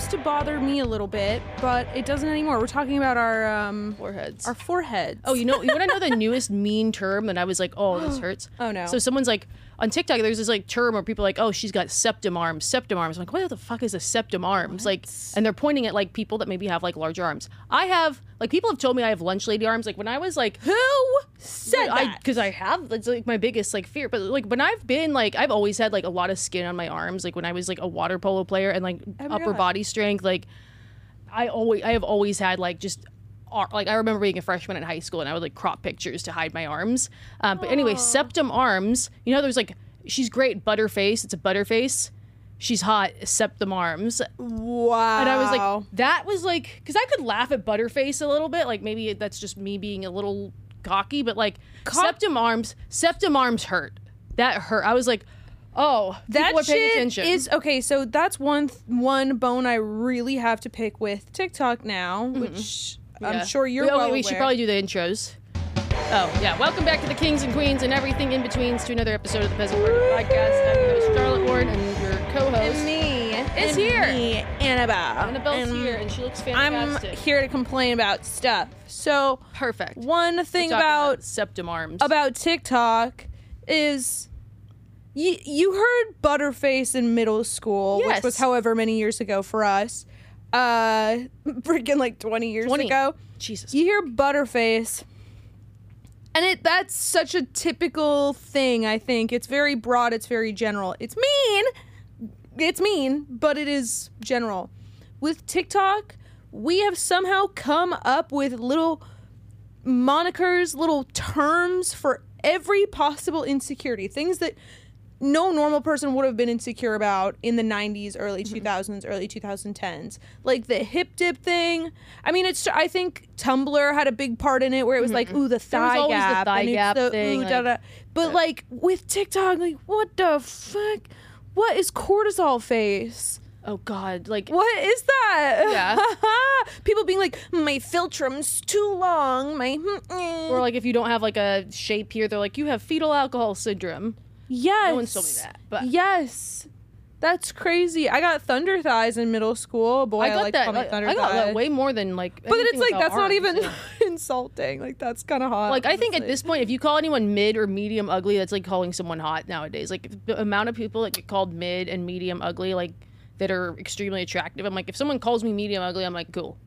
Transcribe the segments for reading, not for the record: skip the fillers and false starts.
used to bother me a little bit, but it doesn't anymore. We're talking about our foreheads. Our foreheads. Oh, you want to know the newest mean term that I was like, oh, this hurts? Oh, no. So someone's like, on TikTok, there's this like term where people are like, oh, she's got septum arms. I'm like, what the fuck is a septum arms? Like, and they're pointing at like people that maybe have like larger arms. I have, like, people have told me I have lunch lady arms. Like when I was like, Who said that? Because I have, it's like my biggest like fear. But like when I've been like, I've always had like a lot of skin on my arms. Like when I was like a water polo player and like upper body strength, like I have always had like just, like I remember being a freshman in high school and I would like crop pictures to hide my arms. But anyway, septum arms, you know, there's like, she's great, butterface. It's a butterface. She's hot, septum arms. Wow. And I was like, that was like, because I could laugh at butterface a little bit. Like maybe that's just me being a little cocky, but like septum arms hurt. That hurt. I was like, oh, that people are paying shit attention. is okay. So that's one bone I really have to pick with TikTok now, which I'm sure you're well aware. We should probably do the intros. Oh, yeah. Welcome back to the Kings and Queens and everything in betweens to another episode of the Peasant Party Podcast. I'm your host, Charlotte Ward, and your co-host And me. is here. Me, Annabelle. Annabelle's here, and she looks fantastic. I'm here to complain about stuff. So, perfect. One thing about septum arms. About TikTok is you heard Butterface in middle school, which was however many years ago for us. Freaking like 20 years ago. Jesus. You hear Butterface, and that's such a typical thing, I think. It's very broad, it's very general. It's mean, but it is general. With TikTok, we have somehow come up with little monikers, little terms for every possible insecurity. Things that no normal person would have been insecure about in the 90s, early 2000s, early 2010s. Like the hip dip thing. I mean, I think Tumblr had a big part in it where it was like, ooh, the thigh gap. The thigh gap thing. Ooh, da-da. But like with TikTok, like, what the fuck? What is cortisol face? Oh, God. Like, what is that? Yeah. People being like, my philtrum's too long. Or like if you don't have like a shape here, they're like, you have fetal alcohol syndrome. Yes. No one's told me that. But yes. That's crazy. I got thunder thighs in middle school. Boy, I like thunder thighs. I got that way more than like. But it's like that's arms, not even insulting. Like that's kind of hot. Like I think at this point, if you call anyone mid or medium ugly, that's like calling someone hot nowadays. Like the amount of people that get called mid and medium ugly, like that are extremely attractive. I'm like, if someone calls me medium ugly, I'm like, cool.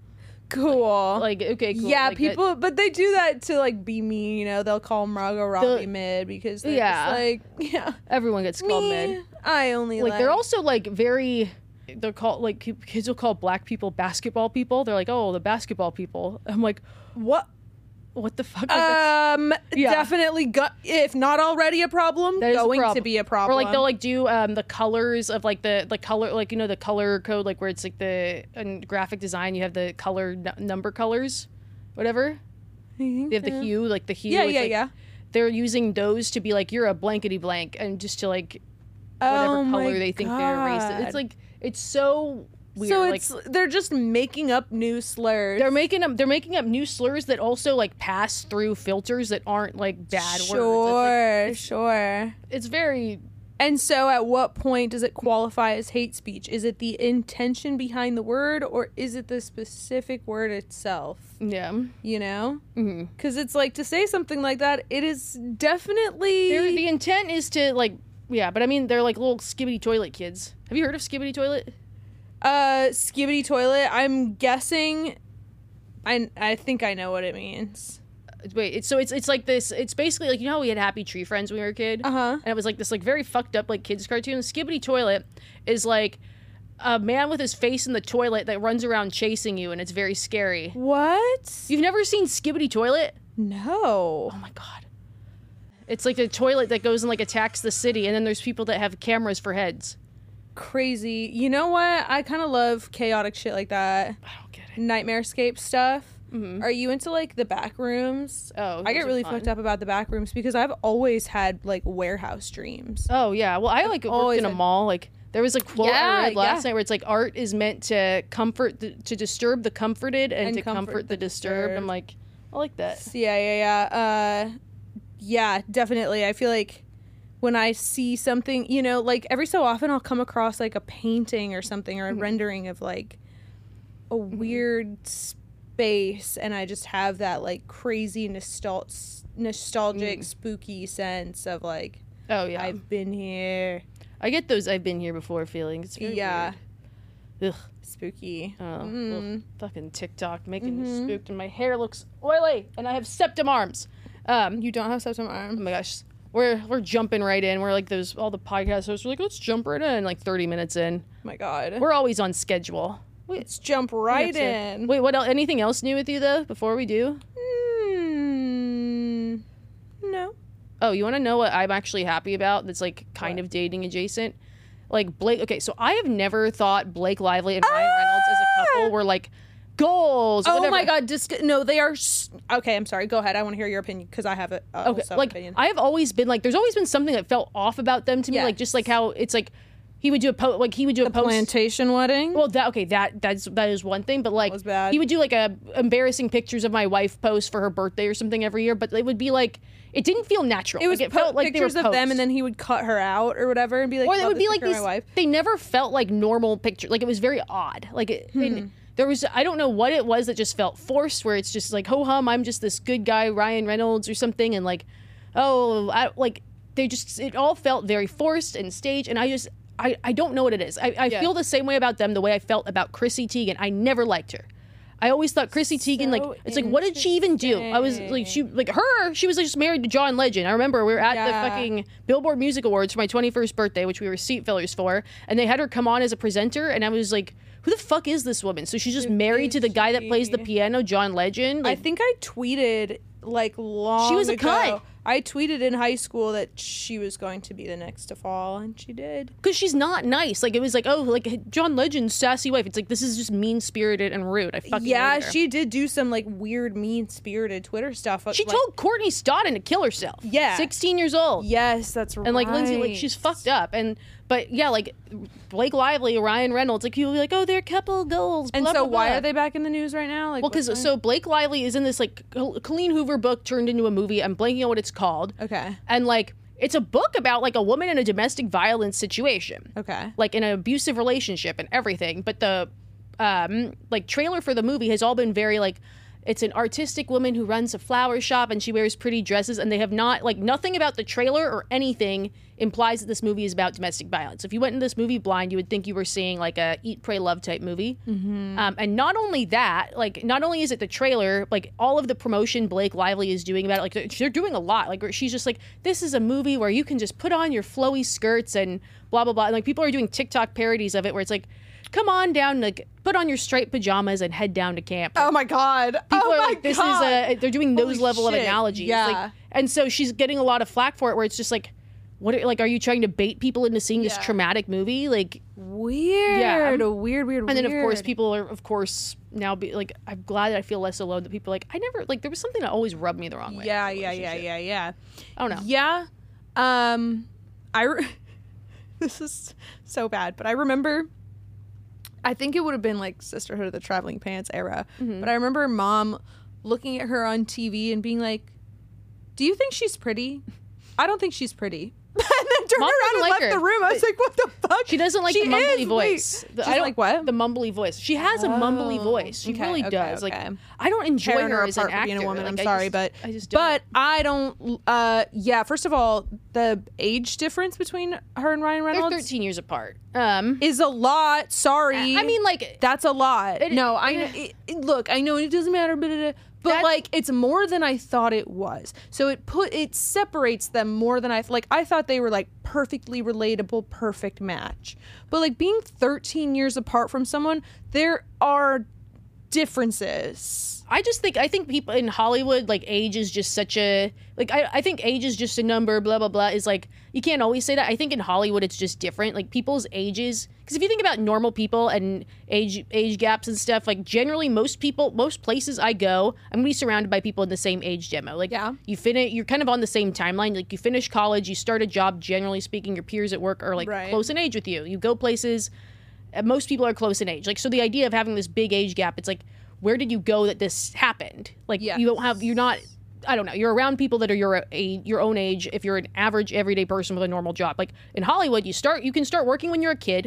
Like okay, cool. Yeah, like people, but they do that to like be mean. You know, they'll call Margot Robbie mid because they're just like, everyone gets called mid. I only like they're also like very. They're called like kids will call black people basketball people. They're like, oh, the basketball people. I'm like, what? What the fuck? Like definitely, if not already a problem, going to be a problem. Or like they'll like do the colors of like the color, like you know the color code, like where it's like in graphic design you have the color number colors, whatever. They have the hue, like the hue. Yeah. They're using those to be like you're a blankety blank, and just to like whatever color they think they're racist. It's like it's so weird. So they're just making up new slurs. They're making up new slurs that also like pass through filters that aren't like bad words. Sure. It's very. And so at what point does it qualify as hate speech? Is it the intention behind the word, or is it the specific word itself? Yeah. You know? Because it's like to say something like that, it is definitely. The intent is to like, yeah, but I mean, they're like little Skibidi Toilet kids. Have you heard of Skibidi Toilet? Skibidi Toilet, I'm guessing. I think I know what it means. Wait, it's like this. It's basically like, you know how we had Happy Tree Friends when we were a kid? And it was like this like very fucked up like kids cartoon. Skibidi Toilet is like a man with his face in the toilet that runs around chasing you, and it's very scary. What? You've never seen Skibidi Toilet? No. Oh my god. It's like a toilet that goes and like attacks the city, and then there's people that have cameras for heads. Crazy. You know what? I kind of love chaotic shit like that. I don't get it. Nightmarescape stuff. Are you into like the back rooms? Oh, I get really fucked up about the back rooms because I've always had like warehouse dreams. Oh yeah. Well, I like worked in a mall. Like there was a quote I read last night where it's like art is meant to to disturb the comforted and to comfort the disturbed. I'm like, I like that. Yeah, definitely. I feel like when I see something, you know, like every so often I'll come across like a painting or something or a rendering of like a weird space, and I just have that like crazy nostalgic spooky sense of like, oh yeah, I've been here. I get those I've been here before feelings. It's very weird. Ugh. Spooky. Ugh. Fucking TikTok making me spooked, and my hair looks oily, and I have septum arms. You don't have septum arms? Oh my gosh. We're jumping right in. We're like all the podcast hosts are like, let's jump right in, like 30 minutes in. Oh my God. We're always on schedule. Let's jump right in. Wait, what else? Anything else new with you though before we do? No. Oh, you want to know what I'm actually happy about that's like kind of dating adjacent? Like Blake, okay, so I have never thought Blake Lively and Ryan Reynolds as a couple were like goals. Oh whatever. my God, no, they are. Okay, I'm sorry. Go ahead. I want to hear your opinion because I have a opinion. I have always been like, there's always been something that felt off about them to me, like just like how it's like he would do a post. Plantation wedding. Well, that is one thing, but like was bad. He would do like a embarrassing pictures of my wife post for her birthday or something every year, but it would be like it didn't feel natural. It was like, it felt like pictures they were of them, and then he would cut her out or whatever, and be like, or it would be like these. My wife. They never felt like normal pictures. Like it was very odd. Like there was, I don't know what it was that just felt forced. Where it's just like, ho hum, I'm just this good guy, Ryan Reynolds or something, and like, it all felt very forced and staged, and I don't know what it is. I feel the same way about them the way I felt about Chrissy Teigen. I never liked her. I always thought Chrissy Teigen, like, it's like, what did she even do? I was like, she was like just married to John Legend. I remember we were at the fucking Billboard Music Awards for my 21st birthday, which we were seat fillers for, and they had her come on as a presenter, and I was like, who the fuck is this woman? So she's just married to the guy that plays the piano, John Legend. Like, I think I tweeted like long She was a ago. cunt. I tweeted in high school that she was going to be the next to fall, and she did. Because she's not nice. Like, it was like, oh, like John Legend's sassy wife. It's like, this is just mean-spirited and rude. I fucking hate her. She did do some like weird, mean-spirited Twitter stuff. She told Courtney Stodden to kill herself. Yeah, 16 years old. Yes, that's right. And like Lindsay, like she's fucked up. But yeah, like Blake Lively, Ryan Reynolds, like people be like, oh, they're couple goals. And blah, so blah, blah. why are they back in the news right now? Like, well, because so Blake Lively is in this like Colleen Hoover book turned into a movie. I'm blanking on what it's called. Okay. And like it's a book about like a woman in a domestic violence situation. Okay. Like in an abusive relationship and everything. But the like trailer for the movie has all been very like, it's an artistic woman who runs a flower shop and she wears pretty dresses, and they have not, like, nothing about the trailer or anything implies that this movie is about domestic violence. If you went into this movie blind, you would think you were seeing like a Eat, Pray, Love type movie. Mm-hmm. And not only that, like, not only is it the trailer, like all of the promotion Blake Lively is doing about it, like they're doing a lot. Like she's just like, this is a movie where you can just put on your flowy skirts and blah, blah, blah. And like people are doing TikTok parodies of it where it's like, come on down, like put on your striped pajamas and head down to camp. Oh my God. People are like, this is they're doing those level of analogies. Yeah. Like, and so she's getting a lot of flack for it where it's just like, what, like, are you trying to bait people into seeing this traumatic movie? Like, weird. Yeah. Weird. And then, of course, people are, of course, now be like, I'm glad that I feel less alone, that people are like, I never, like, there was something that always rubbed me the wrong way. Yeah. I don't know. Yeah. This is so bad, but I remember, I think it would have been like Sisterhood of the Traveling Pants era, but I remember Mom looking at her on TV and being like, do you think she's pretty? I don't think she's pretty. And then turned Mom around and doesn't like left her. the room. I was like, what the fuck? She doesn't like the mumbly voice. She's like, what? The mumbly voice. She has a mumbly voice. She really does. Like, I don't enjoy Tearing her as an apart for being actor. a woman. Like, I'm sorry, but I don't. Yeah. First of all, the age difference between her and Ryan Reynolds, they're 13 years apart. Is a lot. Sorry. I mean, like, that's a lot. No, I know. Look, I know it doesn't matter, but like it's more than I thought it was. So it separates them more than I thought they were like perfectly relatable, perfect match. But like being 13 years apart from someone, there are differences. I think people in Hollywood, like, age is just such a, like, I think age is just a number, blah, blah, blah, is like, you can't always say that. I think in Hollywood it's just different. Like, people's ages, because if you think about normal people and age gaps and stuff, like, generally most places I go, I'm gonna be surrounded by people in the same age demo. Like, you're kind of on the same timeline. Like, you finish college, you start a job, generally speaking, your peers at work are like close in age with you. You go places, most people are close in age. Like, so the idea of having this big age gap, it's like, where did you go that this happened? Like, you're not, I don't know, you're around people that are your own age if you're an average everyday person with a normal job. Like, in Hollywood, you can start working when you're a kid.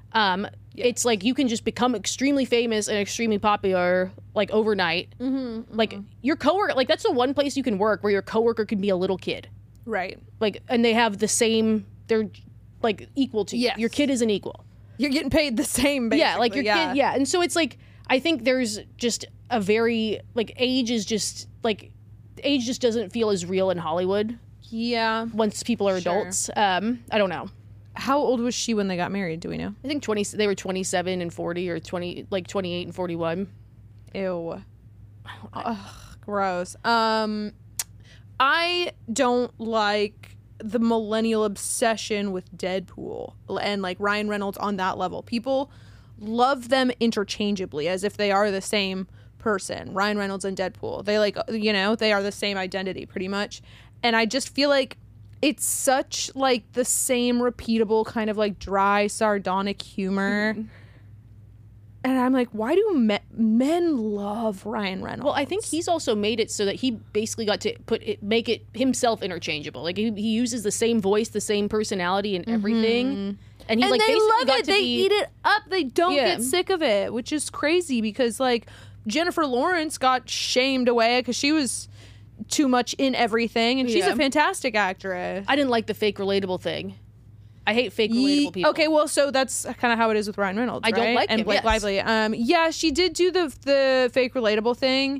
It's like you can just become extremely famous and extremely popular like overnight. Like your coworker, like that's the one place you can work where your coworker can be a little kid. Right. Like, and they have the same, they're like equal to you. Yes. Your kid isn't equal. You're getting paid the same, basically. Yeah, like your kid, yeah. And so it's like, I think there's just a very, like age just doesn't feel as real in Hollywood. Yeah. Once people are adults. I don't know. How old was she when they got married? Do we know? I think they were 27 and 40 or 28 and 41. Ew. Ugh, gross. I don't like the millennial obsession with Deadpool and like Ryan Reynolds on that level. People love them interchangeably as if they are the same person. Ryan Reynolds and Deadpool. They like, you know, they are the same identity pretty much. And I just feel like it's such like the same repeatable kind of like dry sardonic humor. And I'm like, why do men love Ryan Reynolds? Well, I think he's also made it so that he basically got to make it himself interchangeable. Like he uses the same voice, the same personality, and everything. And he's like, they basically love got it. to They be, eat it up. They don't get sick of it, which is crazy because like Jennifer Lawrence got shamed away because she was too much in everything, and she's a fantastic actress. I didn't like the fake relatable thing. I hate fake relatable people. Okay, well, so that's kind of how it is with Ryan Reynolds. I don't like and him, Blake yes. Lively. Yeah, she did do the fake relatable thing,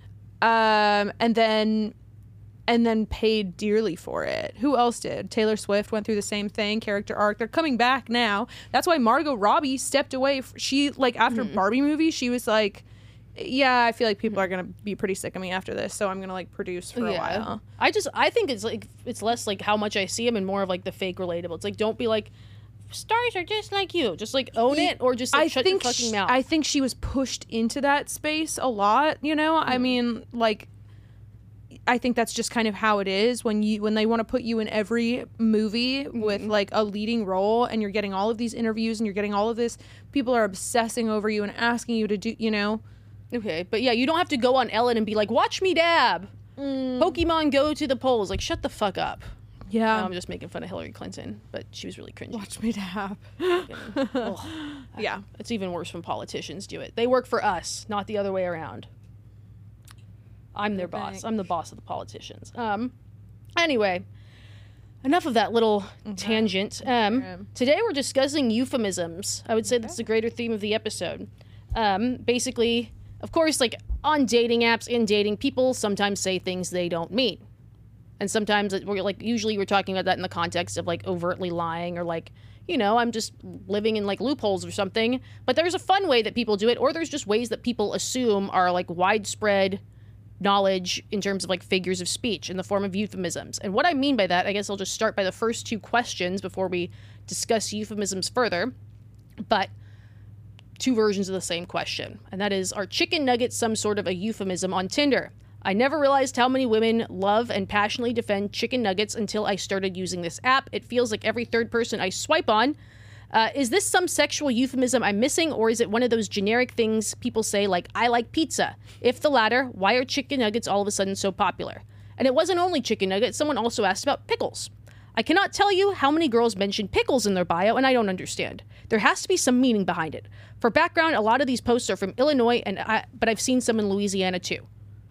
and then paid dearly for it. Who else did? Taylor Swift went through the same thing, character arc. They're coming back now. That's why Margot Robbie stepped away. She like after Barbie movie, she was like, yeah, I feel like people are gonna be pretty sick of me after this, so I'm gonna like produce for a while. I think it's like it's less like how much I see him and more of like the fake relatable. It's like don't be like stars are just like you, just like own it or just like shut your fucking mouth. I think she was pushed into that space a lot. You know, I mean, like, I think that's just kind of how it is when they want to put you in every movie with like a leading role, and you're getting all of these interviews and you're getting all of this. People are obsessing over you and asking you to do, you know. Okay, but yeah, you don't have to go on Ellen and be like, watch me dab. Pokemon go to the polls. Like, shut the fuck up. Yeah. No, I'm just making fun of Hillary Clinton, but she was really cringy. Watch me dab. Yeah. It's even worse when politicians do it. They work for us, not the other way around. I'm their boss. I'm the boss of the politicians. Anyway, enough of that little tangent. Today we're discussing euphemisms. I would say that's the greater theme of the episode. Basically, of course, like on dating apps, in dating, people sometimes say things they don't mean. And sometimes usually we're talking about that in the context of like overtly lying or like, you know, I'm just living in like loopholes or something. But there's a fun way that people do it, or there's just ways that people assume are like widespread knowledge in terms of like figures of speech in the form of euphemisms. And what I mean by that, I guess I'll just start by the first two questions before we discuss euphemisms further. But two versions of the same question, and that is, are chicken nuggets some sort of a euphemism on Tinder? I never realized how many women love and passionately defend chicken nuggets until I started using this app. It feels like every third person I swipe on. Is this some sexual euphemism I'm missing, or is it one of those generic things people say like, I like pizza? If the latter, why are chicken nuggets all of a sudden so popular? And it wasn't only chicken nuggets, someone also asked about pickles. I cannot tell you how many girls mention pickles in their bio, and I don't understand. There has to be some meaning behind it. For background, a lot of these posts are from Illinois, but I've seen some in Louisiana too.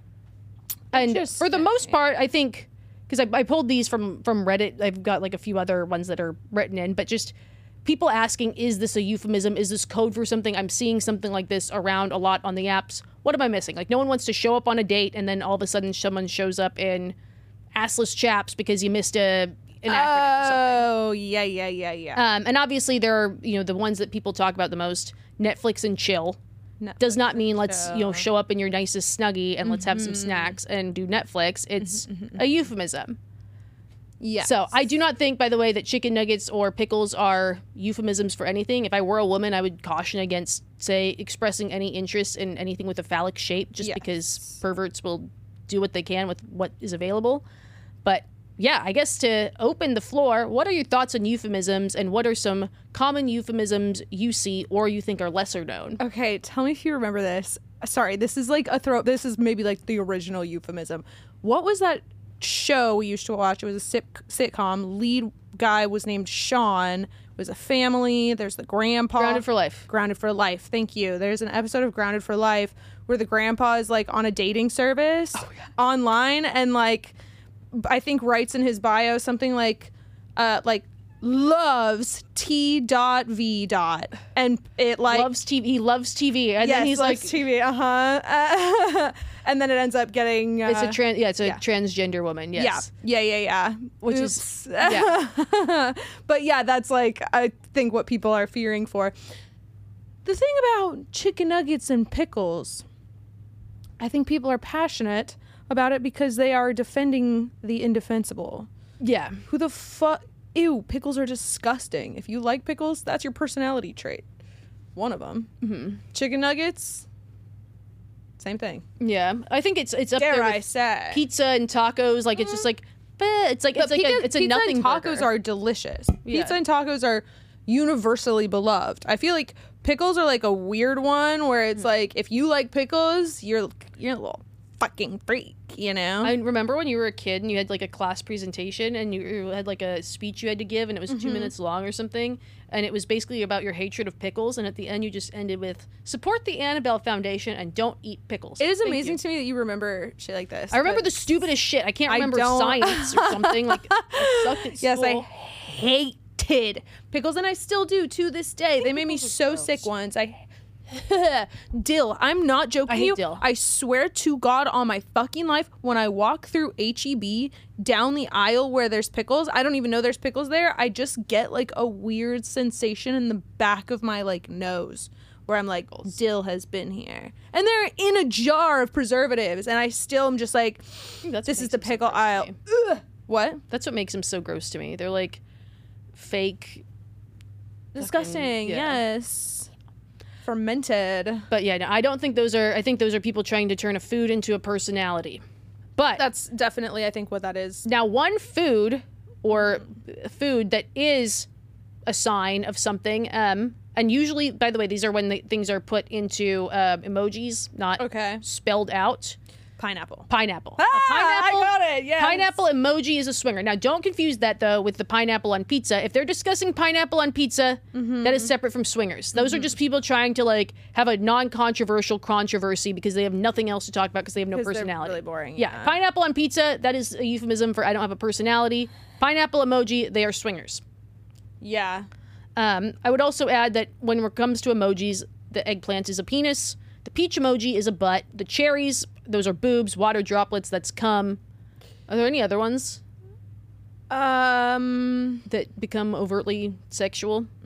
And for the most part, I think, because I pulled these from Reddit, I've got like a few other ones that are written in, but just people asking, is this a euphemism? Is this code for something? I'm seeing something like this around a lot on the apps. What am I missing? Like, no one wants to show up on a date and then all of a sudden someone shows up in assless chaps because you missed an acronym or something. Oh, yeah. And obviously there are, you know, the ones that people talk about the most, Netflix and chill. Netflix does not mean let's, you know, show up in your nicest Snuggie and let's have some snacks and do Netflix. It's a euphemism. Yeah. So I do not think, by the way, that chicken nuggets or pickles are euphemisms for anything. If I were a woman, I would caution against, say, expressing any interest in anything with a phallic shape, just because perverts will do what they can with what is available. But yeah, I guess to open the floor, what are your thoughts on euphemisms, and what are some common euphemisms you see or you think are lesser known? Okay, tell me if you remember this. Sorry, this is like this is maybe like the original euphemism. What was that show we used to watch? It was a sitcom. Lead guy was named Sean. was a family. There's the grandpa. Grounded for Life. Grounded for Life. Thank you. There's an episode of Grounded for Life where the grandpa is like on a dating service online and like I think writes in his bio something like loves T.V. and it like loves TV. He loves TV, and then he's like TV. And then it ends up getting it's a transgender woman. Yes. Yeah. Which Oops. is yeah. But yeah, that's like I think what people are fearing for. The thing about chicken nuggets and pickles, I think people are passionate about it because they are defending the indefensible. Yeah. Who the fuck? Ew, pickles are disgusting. If you like pickles, that's your personality trait. One of them. Mm-hmm. Chicken nuggets, same thing. Yeah, I think it's up Dare there I with say. pizza and tacos. Like it's just like, it's like it's a pizza nothing and tacos burger. are delicious. Yeah. Pizza and tacos are universally beloved. I feel like pickles are like a weird one where it's like if you like pickles, you're a little fucking freak, you know? I remember when you were a kid and you had like a class presentation and you had like a speech you had to give and it was 2 minutes long or something, and it was basically about your hatred of pickles, and at the end you just ended with support the Annabelle Foundation and don't eat pickles. It is Thank amazing you. to me that you remember shit like this. I remember but the stupidest shit. I can't remember don't. science or something. Like I sucked at Yes, I school. hated pickles, and I still do to this day. They made me pickles are so gross. sick once. Dill. I'm not joking. I hate you. dill. I swear to God on my fucking life, when I walk through HEB down the aisle where there's pickles, I don't even know there's pickles there. I just get like a weird sensation in the back of my like nose where I'm like, dill has been here. And they're in a jar of preservatives, and I still am just like, That's this what is the makes them so pickle gross to aisle. me. Ugh. What? That's what makes them so gross to me. They're like fake. Disgusting. yeah. Yes. Fermented. But yeah, no, I don't think those are. I think those are people trying to turn a food into a personality. But That's definitely, I think, what that is. now, one food or food that is a sign of something, and usually, by the way, these are when things are put into emojis, not Okay. spelled out. Pineapple. Pineapple. Ah, A pineapple. I got it. Yes. Pineapple emoji is a swinger. Now, don't confuse that, though, with the pineapple on pizza. If they're discussing pineapple on pizza, that is separate from swingers. Those are just people trying to, like, have a non-controversial controversy because they have nothing else to talk about because they have no 'Cause they're personality. really boring. Yeah. Pineapple on pizza, that is a euphemism for I don't have a personality. Pineapple emoji, they are swingers. Yeah. I would also add that when it comes to emojis, the eggplant is a penis. The peach emoji is a butt. The cherries, those are boobs. Water droplets, that's cum. Are there any other ones that become overtly sexual? Are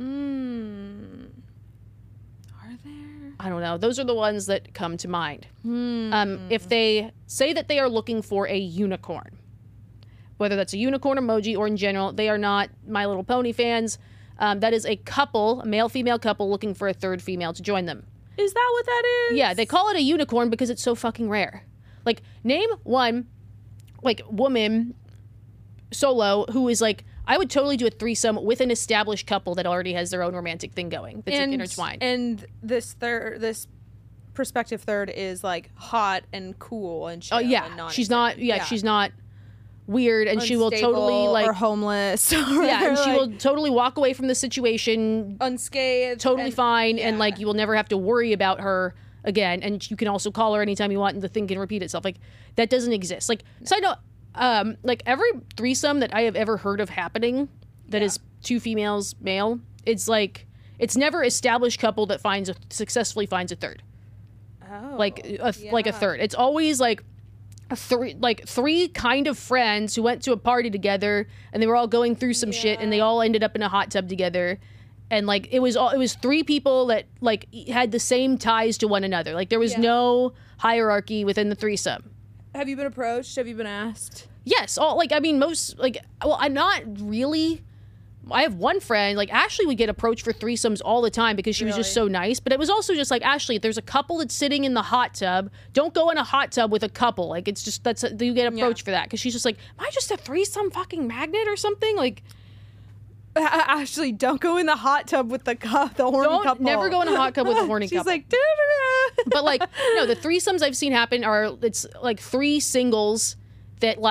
there? I don't know. Those are the ones that come to mind. If they say that they are looking for a unicorn, whether that's a unicorn emoji or in general, they are not My Little Pony fans. That is a couple, a male-female couple looking for a third female to join them. Is that what that is? Yeah, they call it a unicorn because it's so fucking rare. Like, name one, like, woman solo who is like, I would totally do a threesome with an established couple that already has their own romantic thing going. That's like, intertwined. And this prospective third is like hot and cool and chill. Oh yeah, and she's not. Yeah, she's not weird, and she will unstable totally like or homeless. Or yeah, and she like, will totally walk away from the situation unscathed, totally and- fine, and yeah. like you will never have to worry about her again. And you can also call her anytime you want, and the thing can repeat itself. Like that doesn't exist. Like side note, like every threesome that I have ever heard of happening that is two females, male, it's like it's never established couple that successfully finds a third. Oh, Like a third. It's always like three kind of friends who went to a party together and they were all going through some shit and they all ended up in a hot tub together. And like it was three people that like had the same ties to one another. Like there was no hierarchy within the threesome. Have you been approached? Have you been asked? Yes, I'm not really. I have one friend, like Ashley would get approached for threesomes all the time because she was just so nice. But it was also just like, Ashley, if there's a couple that's sitting in the hot tub, don't go in a hot tub with a couple. Like it's just, you get approached for that. Because she's just like, am I just a threesome fucking magnet or something? Like, Ashley, don't go in the hot tub with the horny couple. never go in a hot tub with a horny She's couple. like, da-da-da. But like, no, the threesomes I've seen happen it's like three singles that like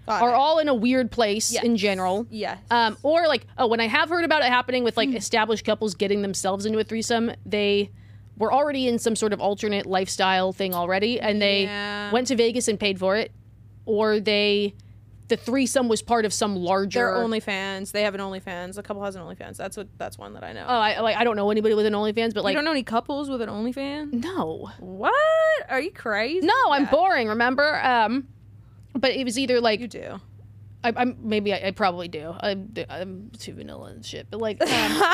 Got it. all in a weird place Yes. in general. Yes. Or like, when I have heard about it happening with like established couples getting themselves into a threesome, they were already in some sort of alternate lifestyle thing already, and they Yeah. went to Vegas and paid for it, or the threesome was part of some larger. They're OnlyFans. They have an OnlyFans. The couple has an OnlyFans. That's one that I know. Oh, I don't know anybody with an OnlyFans, but like, you don't know any couples with an OnlyFans? no, What? Are you crazy? no, I'm Yeah, boring. Remember, but it was either like You do. I probably do. I'm too vanilla and shit, but like,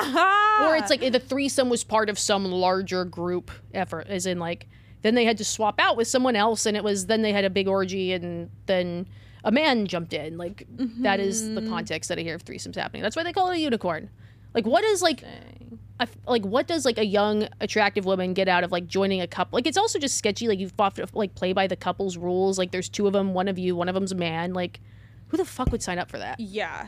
or it's like the threesome was part of some larger group effort, as in like, then they had to swap out with someone else, and then they had a big orgy, and then a man jumped in. Like, that is the context that I hear of threesomes happening. That's why they call it a unicorn. Like, what is like, what does like a young attractive woman get out of like joining a couple? Like, it's also just sketchy. Like, you've got to like play by the couple's rules. Like, there's two of them, one of you, one of them's a man. Like, who the fuck would sign up for that? Yeah.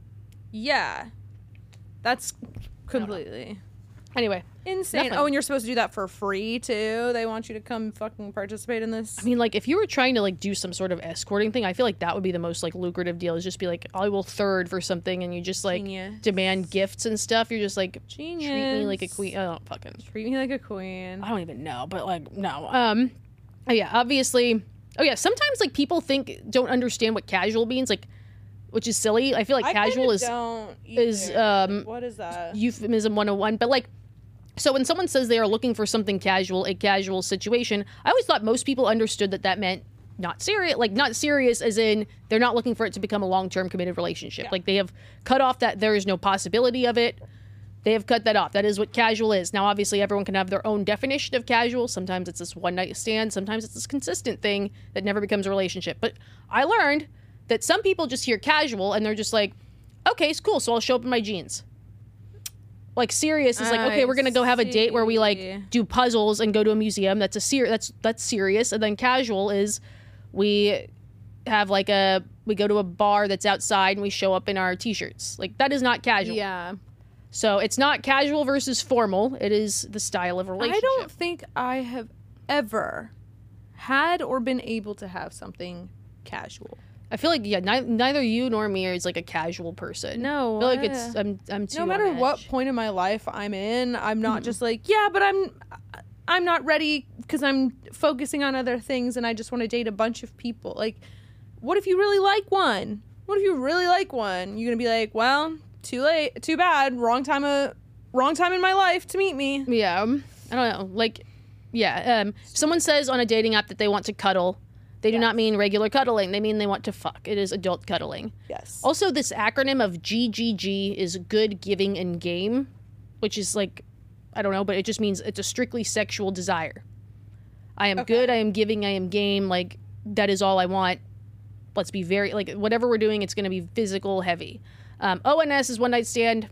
Yeah. That's completely Anyway, insane. Nothing. Oh, and you're supposed to do that for free too. They want you to come fucking participate in this. I mean, like, if you were trying to like do some sort of escorting thing, I feel like that would be the most like lucrative deal. Is just be like, I will third for something, and you just like Genius. demand gifts and stuff. You're just like, Genius. treat me like a queen. I don't fucking. Treat me like a queen. I don't even know, but like, no. Oh yeah, obviously. Oh yeah, sometimes like people don't understand what casual means, like, which is silly. I feel like I casual kinda is don't is, either. What is that? euphemism 101, but like, so when someone says they are looking for something casual, a casual situation, I always thought most people understood that meant not serious, like not serious as in they're not looking for it to become a long-term committed relationship. Yeah. Like, they have cut off that there is no possibility of it. They have cut that off. That is what casual is. Now, obviously, everyone can have their own definition of casual. Sometimes it's this one-night stand. Sometimes it's this consistent thing that never becomes a relationship. But I learned that some people just hear casual and they're just like, okay, it's cool, so I'll show up in my jeans. Like, serious is like, okay, we're gonna go have a date where we see. like do puzzles and go to a museum. That's that's serious. And then casual is we have like we go to a bar that's outside and we show up in our t-shirts. Like, that is not casual. Yeah. So it's not casual versus formal. It is the style of relationship. I don't think I have ever had or been able to have something casual. I feel like neither you nor me is like a casual person. No, I feel like it's I'm too. No matter on what edge. point in my life I'm in, I'm not just like, yeah, but I'm not ready because I'm focusing on other things and I just want to date a bunch of people. Like, what if you really like one? What if you really like one? You're gonna be like, well, too late, too bad, wrong time in my life to meet me. Yeah, I don't know. Like, yeah. If someone says on a dating app that they want to cuddle, they do not mean regular cuddling. They mean they want to fuck. It is adult cuddling. Yes. Also, this acronym of GGG is good, giving, and game, which is like, I don't know, but it just means it's a strictly sexual desire. I am good, I am giving, I am game. Like, that is all I want. Let's be very, like, whatever we're doing, it's going to be physical heavy. ONS is one night stand.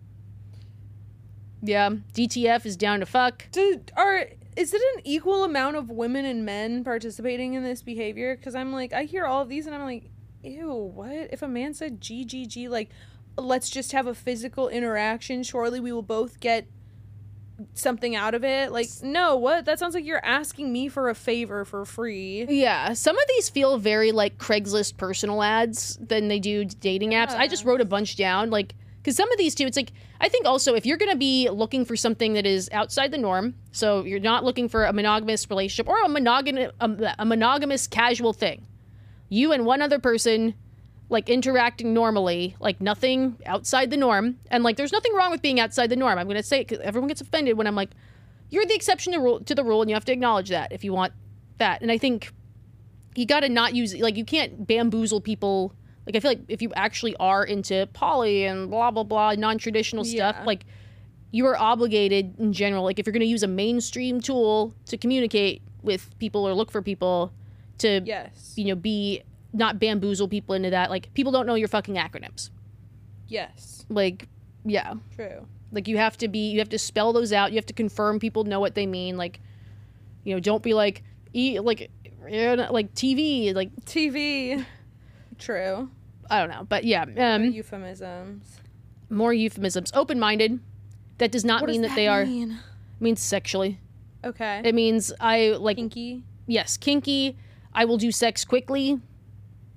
Yeah. DTF is down to fuck. Is it an equal amount of women and men participating in this behavior? Because I'm like, I hear all of these and I'm like, ew, what? If a man said GGG, like, let's just have a physical interaction, surely we will both get something out of it. Like, no, what? That sounds like you're asking me for a favor for free. Yeah, some of these feel very like Craigslist personal ads than they do dating apps. I just wrote a bunch down, like, because some of these too, it's like, I think also if you're going to be looking for something that is outside the norm, so you're not looking for a monogamous relationship or a monogamous casual thing, you and one other person, like, interacting normally, like nothing outside the norm, and like there's nothing wrong with being outside the norm. I'm going to say it because everyone gets offended when I'm like, you're the exception to the rule, and you have to acknowledge that if you want that. And I think you got to not use, like, you can't bamboozle people. Like, I feel like if you actually are into poly and blah, blah, blah, non-traditional stuff, like, you are obligated in general, like, if you're going to use a mainstream tool to communicate with people or look for people to, you know, be, not bamboozle people into that. Like, people don't know your fucking acronyms. Yes. Like, yeah. True. Like, you have to spell those out. You have to confirm people know what they mean. Like, you know, don't be like, like TV, like. TV. True. I don't know, but yeah. Euphemisms. More euphemisms. Open-minded. That does not mean that they are. It means sexually. Okay. It means I like. Kinky. Yes, kinky. I will do sex quickly.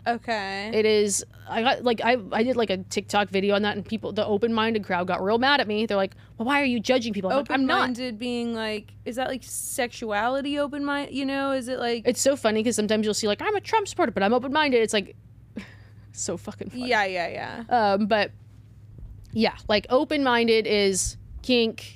Okay. It is. I got like I did like a TikTok video on that, and the open-minded crowd got real mad at me. They're like, "Well, why are you judging people?" I'm like, I'm not. Open-minded being like, is that like sexuality open-minded? You know, is it like? It's so funny because sometimes you'll see like, I'm a Trump supporter, but I'm open-minded. It's like so fucking funny. Yeah. But yeah, like open-minded is kink.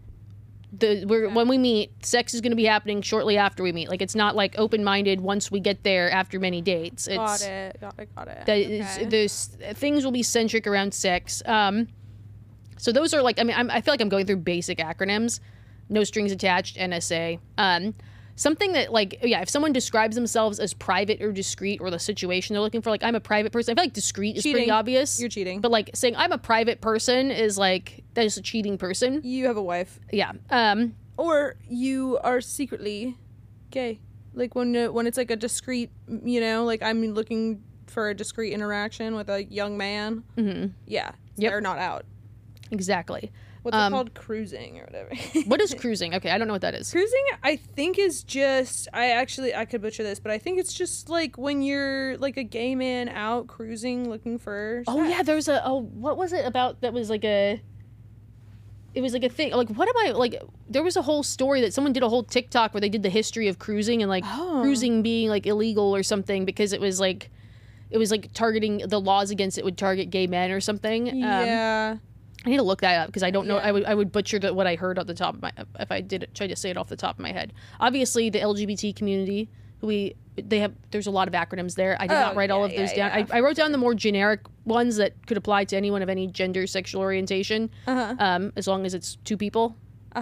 When we meet, sex is going to be happening shortly after we meet. Like, it's not like open-minded once we get there after many dates. It's, got it. There's things will be centric around sex. So those are like, I mean, I feel like I'm going through basic acronyms. No strings attached, NSA. Something that, like, yeah, if someone describes themselves as private or discreet, or the situation they're looking for, like, I'm a private person. I feel like discreet is pretty obvious. You're cheating. But, like, saying I'm a private person is, like, that is a cheating person. You have a wife. Yeah. Or you are secretly gay. Like, when it's, like, a discreet, you know, like, I'm looking for a discreet interaction with a young man. Mm-hmm. Yeah. Yep. They're not out. Exactly. What's it called? Cruising or whatever. What is cruising? Okay, I don't know what that is. Cruising, I think, is just... I could butcher this, but I think it's just, like, when you're, like, a gay man out cruising looking for sex. Oh, yeah, there was what was it about that was, like, it was, like, a thing. Like, what am I... Like, there was a whole story that someone did a whole TikTok where they did the history of cruising and, like, cruising being, like, illegal or something because it was, like, targeting... The laws against it would target gay men or something. Yeah. I need to look that up because I don't know. I would butcher what I heard at the top of my if I tried to say it off the top of my head. Obviously, the LGBT community, there's a lot of acronyms there. I did not write all of those down. Yeah. I wrote down the more generic ones that could apply to anyone of any gender, sexual orientation, as long as it's two people,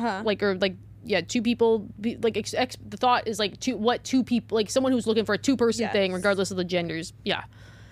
two people. The thought is like two people, like someone who's looking for a two-person thing, regardless of the genders. Yeah.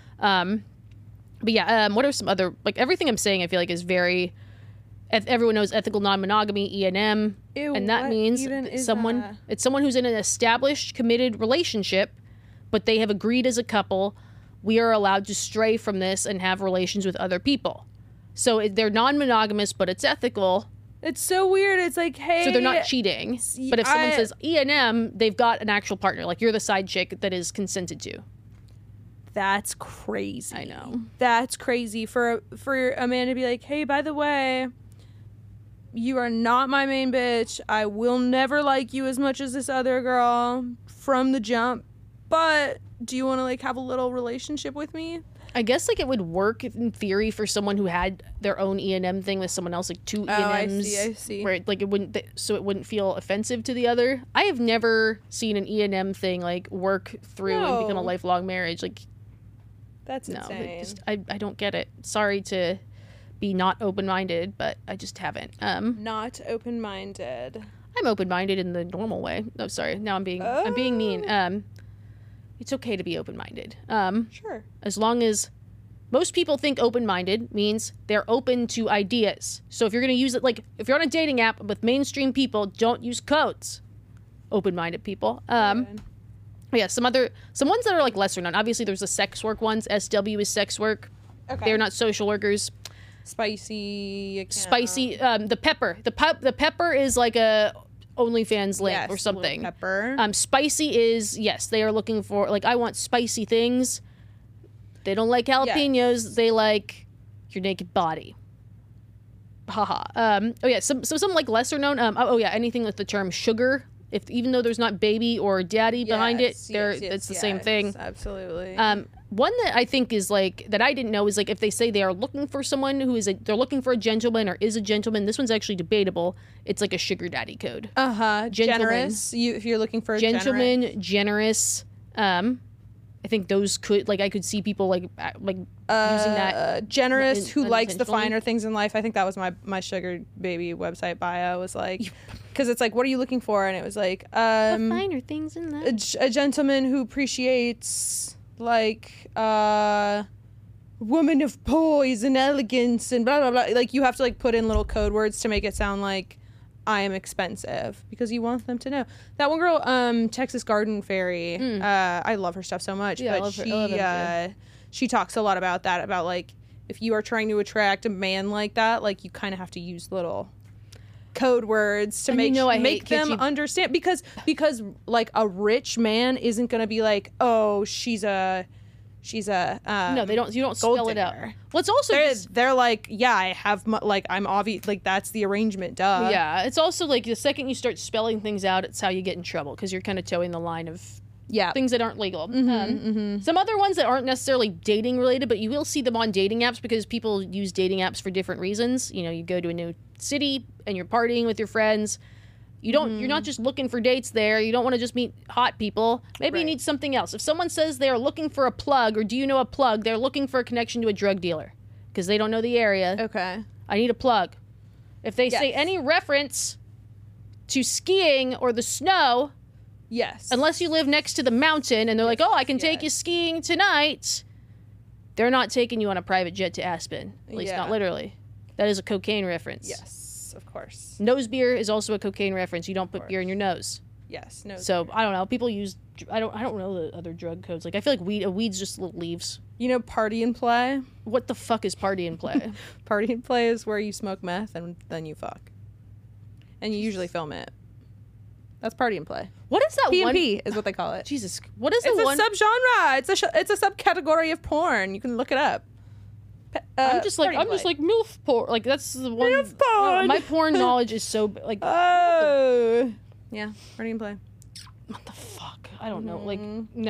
But yeah, what are some other, like, everything I'm saying I feel like is very, everyone knows ethical non-monogamy, E&M, and that means it's someone who's in an established, committed relationship, but they have agreed as a couple, we are allowed to stray from this and have relations with other people. So they're non-monogamous, but it's ethical. It's so weird. It's like, hey... So they're not cheating. But if someone says E&M, they've got an actual partner. Like, you're the side chick that is consented to. That's crazy. I know. That's crazy for a man to be like, hey, by the way, you are not my main bitch. I will never like you as much as this other girl from the jump. But do you want to, like, have a little relationship with me? I guess, like, it would work in theory for someone who had their own E&M thing with someone else, like two E&Ms. I see. Where, like, it wouldn't feel offensive to the other. I have never seen an E&M thing, like, work through and become a lifelong marriage. Like, that's insane. I don't get it. Sorry to be not open-minded, but I just haven't. Not open-minded. I'm open-minded in the normal way. Oh, sorry. Now I'm being mean. It's okay to be open-minded. Sure. As long as most people think open-minded means they're open to ideas. So if you're going to use it, like, if you're on a dating app with mainstream people, don't use codes. Open-minded people. Yeah, some ones that are, like, lesser known. Obviously, there's the sex work ones. SW is sex work. Okay. They're not social workers. Spicy. The pepper. The pepper is like a OnlyFans link or something. Pepper. Spicy is, yes, they are looking for, like, I want spicy things. They don't like jalapenos. Yes. They like your naked body. Haha. Some like lesser known. Anything with the term sugar. Even though there's not baby or daddy behind it, it's the same thing. Absolutely. One that I think is, like, that I didn't know is, like, if they say they are looking for someone who is they're looking for a gentleman or is a gentleman. This one's actually debatable. It's like a sugar daddy code. Generous. If you're looking for a gentleman, generous. I think those could, like, I could see people like using that. Generous, who likes the finer things in life. I think that was my sugar baby website bio, was like, because it's like, what are you looking for? And it was like, the finer things in life. A gentleman who appreciates, like, woman of poise and elegance and blah blah blah. Like, you have to, like, put in little code words to make it sound like I am expensive, because you want them to know. That one girl, Texas Garden Fairy, I love her stuff so much. Yeah, but she talks a lot about that, about, like, if you are trying to attract a man like that, like, you kind of have to use little code words to make them understand, because like, a rich man isn't gonna be like, oh, she's a she's a No, they don't. You don't gold spell it out. digger. Well, it's also They're like, yeah, I have like I'm obvious, like that's the arrangement, duh. yeah. It's also like the second you start spelling things out, it's how you get in trouble because you're kind of towing the line of yeah. things that aren't legal. Some other ones that aren't necessarily dating related, but you will see them on dating apps because people use dating apps for different reasons. You know, you go to a new city and you're partying with your friends. You're not just looking for dates there. You don't want to just meet hot people. Maybe you Right. need something else. If someone says they're looking for a plug or do you know a plug, they're looking for a connection to a drug dealer because they don't know the area. Okay. I need a plug. If they say Yes. any reference to skiing or the snow, Yes. unless you live next to the mountain and they're like, oh, I can take yes. you skiing tonight, they're not taking you on a private jet to Aspen. At least Yeah. not literally. That is a cocaine reference. Yes, of course. Nose beer is also a cocaine reference. You don't put beer in your nose. Yes. No. So I don't know. People use. I don't know the other drug codes. Like I feel like weed's just little leaves. You know, party and play. What the fuck is party and play? Party and play is where you smoke meth and then you fuck, and you usually film it. That's party and play. What is that one? P&P is what they call it. Jesus, what is It's the a one? subgenre. It's a subcategory of porn. You can look it up. I'm just like party and play. MILF porn. Like that's the one. MILF porn. My porn knowledge is so like. Oh. Yeah, party and play. What the fuck? I don't know. Like, Mm-hmm.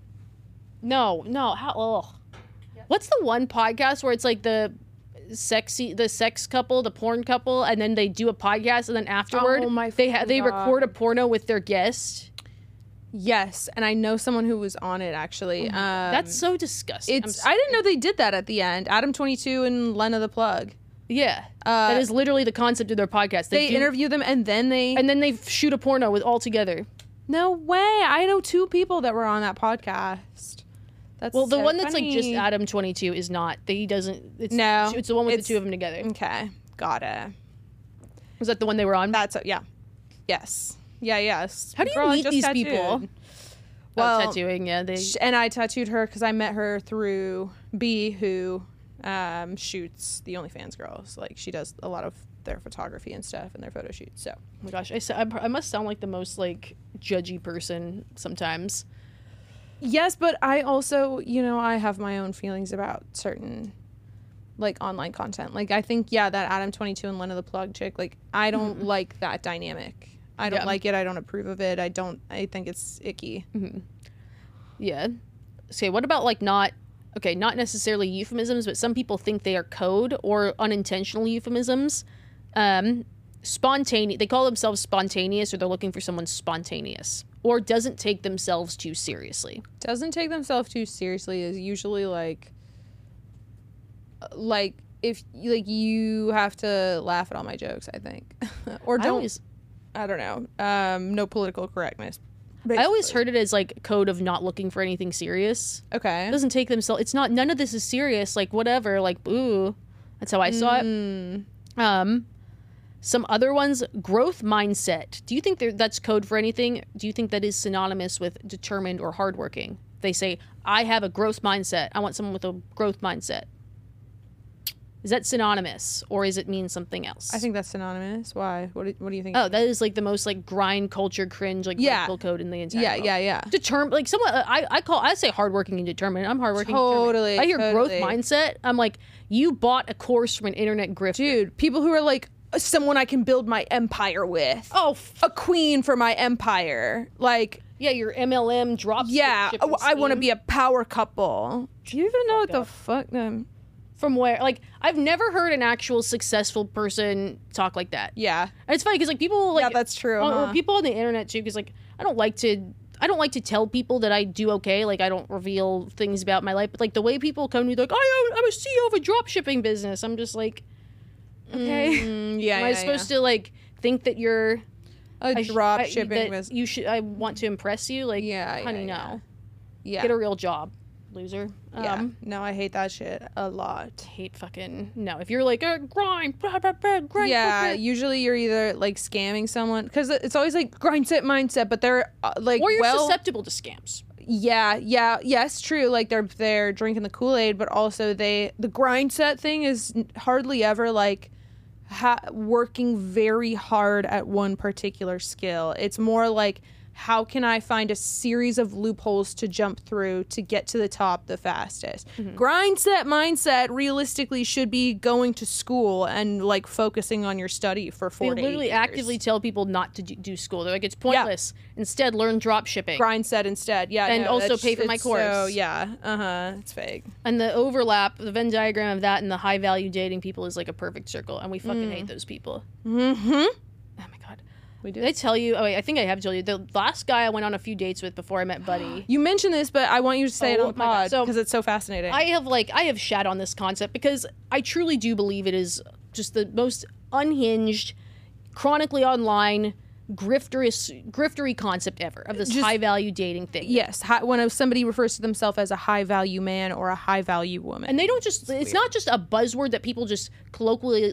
no. How? Ugh. What's the one podcast where it's like the sex couple, the porn couple, and then they do a podcast, and then afterward Oh my they fucking record a God. porno with their guest. Yes, and I know someone who was on it actually. That's so disgusting. I didn't know they did that at the end. Adam 22 and Lena the Plug. Yeah, that is literally the concept of their podcast. They do- interview them and then they. and then they shoot a porno with all together. No way! I know 2 people that were on that podcast. That's Well, the so one that's like just funny. Adam 22 is not. He doesn't. It's, No, it's the one with the it's- 2 of them together. Okay, got it. Was that the one they were on? That's yeah, yes, yes. How do you Girl, I meet just these tattooed. people? Well, tattooing. Yeah, they. And I tattooed her because I met her through B, who shoots the OnlyFans girls. Like she does a lot of their photography and stuff and their photo shoots. So Oh my gosh, I must sound like the most like judgy person sometimes. yes, but I also, I have my own feelings about certain like online content. Like I think that Adam 22 and Lena the Plug chick, like I don't like that dynamic. I don't Yeah. like it. I don't approve of it. I think it's icky. Yeah. Okay, what about like not necessarily euphemisms, but some people think they are code or unintentional euphemisms. Spontaneous. They call themselves spontaneous, or they're looking for someone spontaneous, or doesn't take themselves too seriously. Doesn't take themselves too seriously is usually like if you have to laugh at all my jokes, I think. Or don't. I don't know. No political correctness. I always basically. heard it as like code of not looking for anything serious. Okay. It doesn't take themselves. It's not. None of this is serious. Like whatever. Like ooh, that's how I saw it. Some other ones, growth mindset. Do you think that's code for anything? Do you think that is synonymous with determined or hardworking? They say, I have a growth mindset. I want someone with a growth mindset. Is that synonymous, or does it mean something else? I think that's synonymous. Why? What do you think? Oh, that is like the most like grind culture cringe like Yeah. political code in the entire yeah, world. yeah. Determined, like someone I say hardworking and determined. I'm hardworking. and determined. Totally, I hear growth totally. mindset. I'm like, you bought a course from an internet grifter. Dude, people who are like someone I can build my empire with. Oh, A queen for my empire. Like, yeah, your MLM drop. yeah, I want to be a power couple. Do you even know what the fuck them? From where? Like, I've never heard an actual successful person talk like that. Yeah. And it's funny because like people like Yeah, that's true, or huh? people on the internet too. Because like I don't like to tell people that I do okay. Like I don't reveal things about my life. But like the way people come to me like, I'm a CEO of a drop shipping business. I'm just like, okay. Yeah, Am I supposed to like think that you're a drop that shipping business? you should? I want to impress you. Like, Yeah, honey, yeah, no. Yeah. Get a real job, loser. Yeah. No, I hate that shit a lot. Hate fucking no. If you're like grind, blah, blah, blah, grind, Yeah, blah, blah. usually you're either like scamming someone because it's always like grind set mindset, but they're like or you're susceptible to scams. Yes, true. Like they're drinking the Kool-Aid, but also the grind set thing is hardly ever like working very hard at one particular skill. It's more like how can I find a series of loopholes to jump through to get to the top the fastest? Grind set mindset realistically should be going to school and like focusing on your study for 4 They to 8 literally years. actively tell people not to do school. They're like, it's pointless. Instead, learn drop shipping. Grind set instead. Yeah. And no, also that's- pay for my it's course. So, yeah. It's fake. And the overlap, the Venn diagram of that and the high value dating people is like a perfect circle. And we fucking hate those people. Mm-hmm. Oh my God. We Did I tell you? Oh, wait, I think I have told you. The last guy I went on a few dates with before I met Buddy. You mentioned this, but I want you to say it Oh on the my God. pod So, because it's so fascinating. I have shat on this concept because I truly do believe it is just the most unhinged, chronically online, griftery concept ever of this Just- high value dating thing. Yes, when somebody refers to themselves as a high value man or a high value woman. And they don't just, it's not just a buzzword that people just colloquially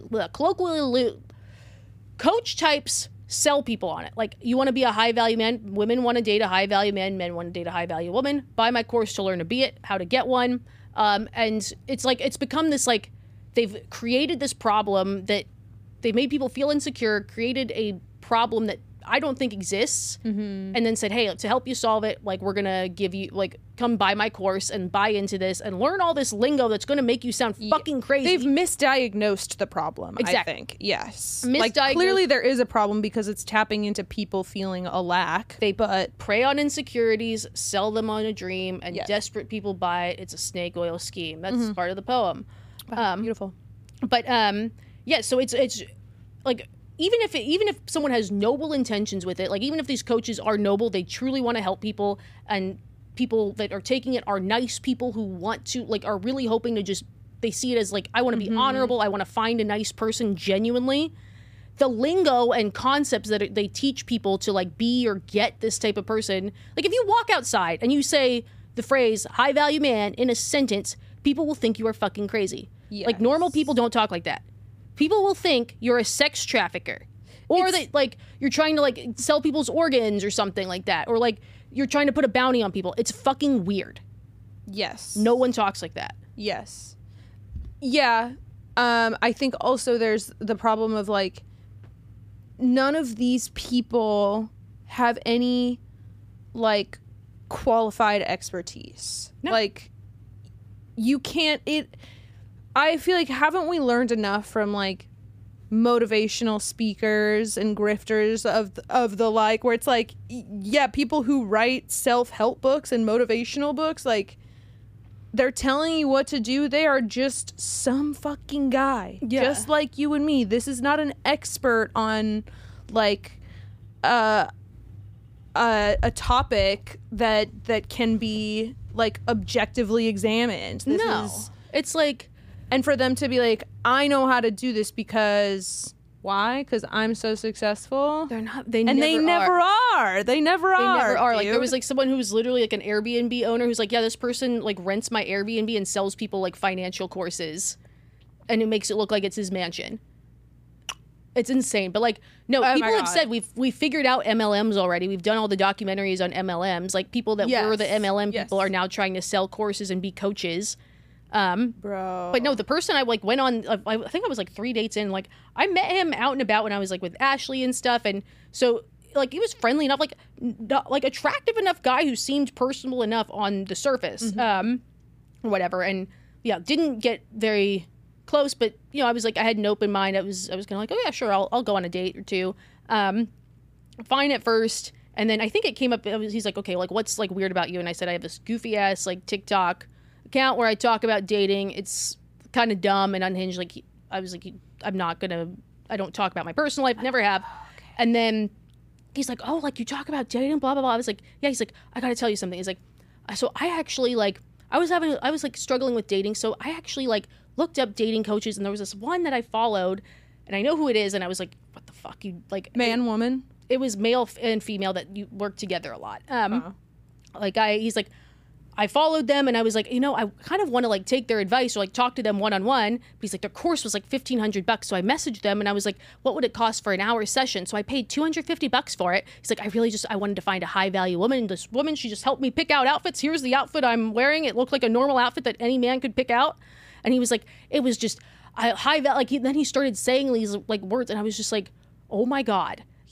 coach types sell people on it. Like, you want to be a high value man, women want to date a high value man, men want to date a high value woman. Buy my course to learn to be it, how to get one. And it's like, it's become this, like, they've created this problem that they've made people feel insecure, created a problem that I don't think exists, and then said, hey, to help you solve it, like, we're going to give you, like, come buy my course and buy into this and learn all this lingo that's going to make you sound fucking crazy. They've misdiagnosed the problem, Exactly. I think. Yes. Misdiagnosed- Like, clearly there is a problem because it's tapping into people feeling a lack. But prey on insecurities, sell them on a dream, and Yes. desperate people buy it. It's a snake oil scheme. That's part of the poem. beautiful. But yeah, so it's like, even if someone has noble intentions with it, like, even if these coaches are noble, they truly want to help people, and people that are taking it are nice people who want to, like, are really hoping to just, they see it as like, I want to be honorable, I want to find a nice person genuinely. The lingo and concepts that they teach people to, like, be or get this type of person, like, if you walk outside and you say the phrase high value man in a sentence, people will think you are fucking crazy. Like, normal people don't talk like that. People will think you're a sex trafficker, or that, like, you're trying to, like, sell people's organs or something like that, or, like, you're trying to put a bounty on people. It's fucking weird. Yes. No one talks like that. Yes. Yeah. I think also there's the problem of, like, none of these people have any, like, qualified expertise. No. Like, you can't, I feel like, haven't we learned enough from, like, motivational speakers and grifters of the like, where it's like, yeah, people who write self-help books and motivational books, like, they're telling you what to do. They are just some fucking guy, just like you and me. This is not an expert on, like, a topic that can be, like, objectively examined. This is, It's like, and for them to be like, I know how to do this because why? Because I'm so successful. they're not. They never are. They never are. Like, there dude. was, like, someone who was literally, like, an Airbnb owner who's like, yeah, this person, like, rents my Airbnb and sells people, like, financial courses, and it makes it look like it's his mansion. It's insane. But, like, no, people have said we figured out MLMs already. We've done all the documentaries on MLMs. Like, people that were the MLM people are now trying to sell courses and be coaches. Bro. But no, the person I, like, went on, I think I was, like, 3 dates in, like, I met him out and about when I was, like, with Ashley and stuff, and so, like, he was friendly enough, like, like, attractive enough guy who seemed personable enough on the surface, or whatever, and yeah, didn't get very close, but, you know, I was like, I had an open mind. I was kind of like, oh yeah, sure, I'll go on a date or two. Fine at first, and then I think it came up. He's like, okay, like, what's, like, weird about you? And I said, I have this goofy ass, like, TikTok account where I talk about dating. It's kind of dumb and unhinged. Like, I was like, I don't talk about my personal life, never have. Okay. And then he's like, oh, like, you talk about dating, blah blah blah. I was like, yeah. He's like, I gotta tell you something. He's like, so I actually, like, I was like struggling with dating, so I actually, like, looked up dating coaches, and there was this one that I followed, and I know who it is, and I was like, what the fuck, you, like, man, woman? It was male and female that you work together a lot. Like, he's like, I followed them, and I was like, you know, I kind of want to, like, take their advice or, like, talk to them one-on-one. But he's like, their course was like $1,500. So I messaged them, and I was like, what would it cost for an hour session? So I paid $250 for it. He's like, I wanted to find a high value woman. And this woman, she just helped me pick out outfits. Here's the outfit I'm wearing. It looked like a normal outfit that any man could pick out. And he was like, it was just high value. Like, then he started saying these, like, words, and I was just like, oh my God.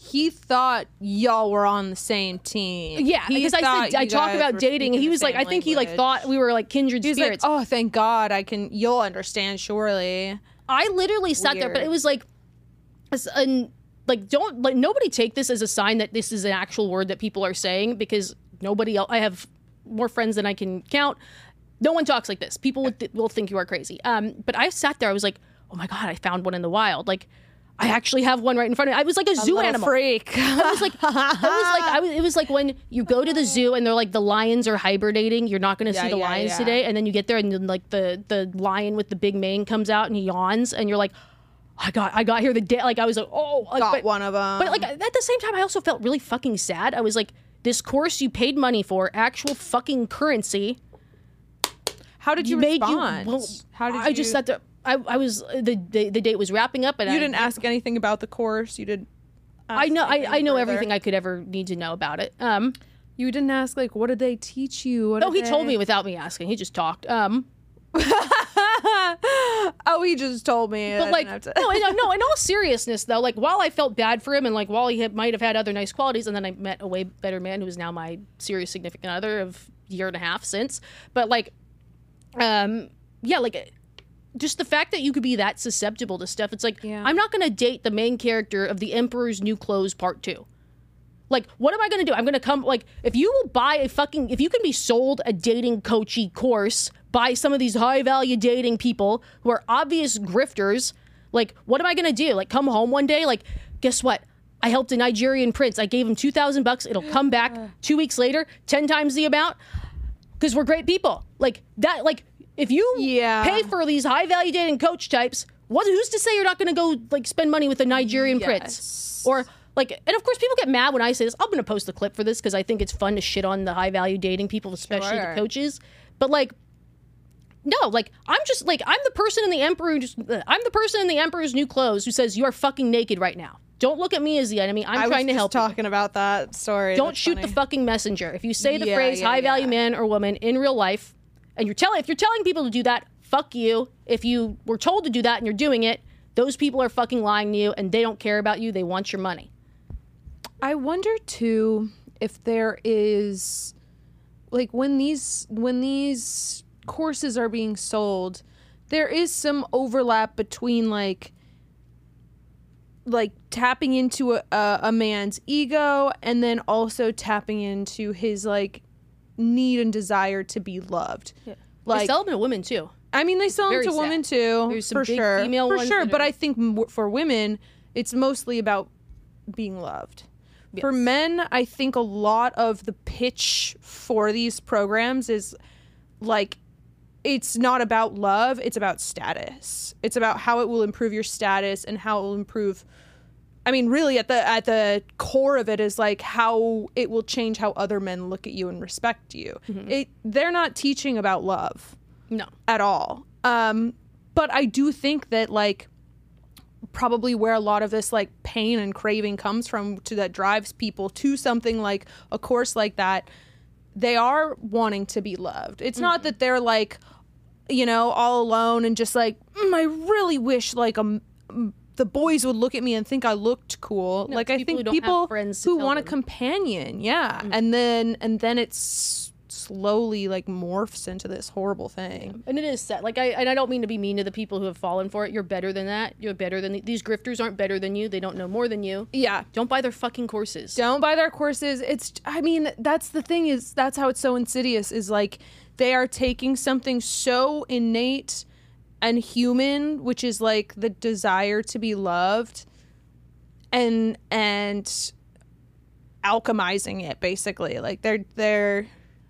he thought y'all were on the same team. Yeah, He because I thought said I you talk guys about were dating, and speaking he the was like, same I think he like language. thought we were like kindred He's spirits. like, oh, thank God, you'll understand, surely. I literally sat there, but Weird. it was like, don't like nobody take this as a sign that this is an actual word that people are saying, because nobody else. I have more friends than I can count. No one talks like this. People will think you are crazy. But I sat there. I was like, oh my God, I found one in the wild. Like, I actually have one right in front of me. I was like a zoo Little animal. freak. It was like when you go to the zoo and they're like, the lions are hibernating. You're not going to see the lions today. And then you get there and then like the lion with the big mane comes out and he yawns and you're like, I got here the day. Like I was like, oh, like, Got one of them. But like at the same time, I also felt really fucking sad. I was like, this course you paid money for, actual fucking currency. How did you respond? How did I just sat there. I was the date was wrapping up, and You didn't ask anything about the course. You didn't. I know everything I could ever need to know about it. You didn't ask like, what did they teach you? He told me without me asking. He just talked. Oh, he just told me. But like, no, in all seriousness though, like while I felt bad for him, and like while he might have had other nice qualities, and then I met a way better man who is now my serious significant other of a year and a half since. But like, yeah, like. Just the fact that you could be that susceptible to stuff. It's like, I'm not going to date the main character of The Emperor's New Clothes Part 2. Like, what am I going to do? I'm going to come, like, if you will buy if you can be sold a dating coachy course by some of these high value dating people who are obvious grifters, like, what am I going to do? Like, come home one day, like, guess what? I helped a Nigerian prince. I gave him $2,000. It'll come back 2 weeks later, 10 times the amount. Because we're great people. Like, that, like, if you pay for these high value dating coach types, who's to say you're not going to go like spend money with a Nigerian prince? Or like, and of course people get mad when I say this. I'm going to post a clip for this because I think it's fun to shit on the high value dating people, especially the coaches. But like, no, like I'm the person in the Emperor's New Clothes who says you are fucking naked right now. Don't look at me as the enemy. I'm trying to help. Talking about that story. Don't shoot the fucking messenger. If you say the phrase high value man or woman in real life, and if you're telling people to do that, fuck you. If you were told to do that and you're doing it, those people are fucking lying to you and they don't care about you. They want your money. I wonder too if there is like when these courses are being sold, there is some overlap between like tapping into a man's ego and then also tapping into his like need and desire to be loved. Yeah. Like, they sell them to women too. I mean, they sell them to women too. There's some for big sure, female for ones sure. that But are- I think for women, it's mostly about being loved. Yes. For men, I think a lot of the pitch for these programs is like, it's not about love. It's about status. It's about how it will improve your status and how it will improve. I mean, really, at the core of it is like how it will change how other men look at you and respect you. Mm-hmm. They're not teaching about love, no, at all. But I do think that like probably where a lot of this like pain and craving comes from, that drives people to something like a course like that, they are wanting to be loved. It's not that they're like, you know, all alone and just like, I really wish like the boys would look at me and think I looked cool. No, like I think people who want a companion, and then it's slowly like morphs into this horrible thing. And it is sad. Like I don't mean to be mean to the people who have fallen for it. You're better than that. You're better than these grifters aren't better than you. They don't know more than you. Yeah. Don't buy their fucking courses. Don't buy their courses. I mean, that's the thing, is that's how it's so insidious, is like they are taking something so innate and human, which is like the desire to be loved, and alchemizing it, basically. Like they're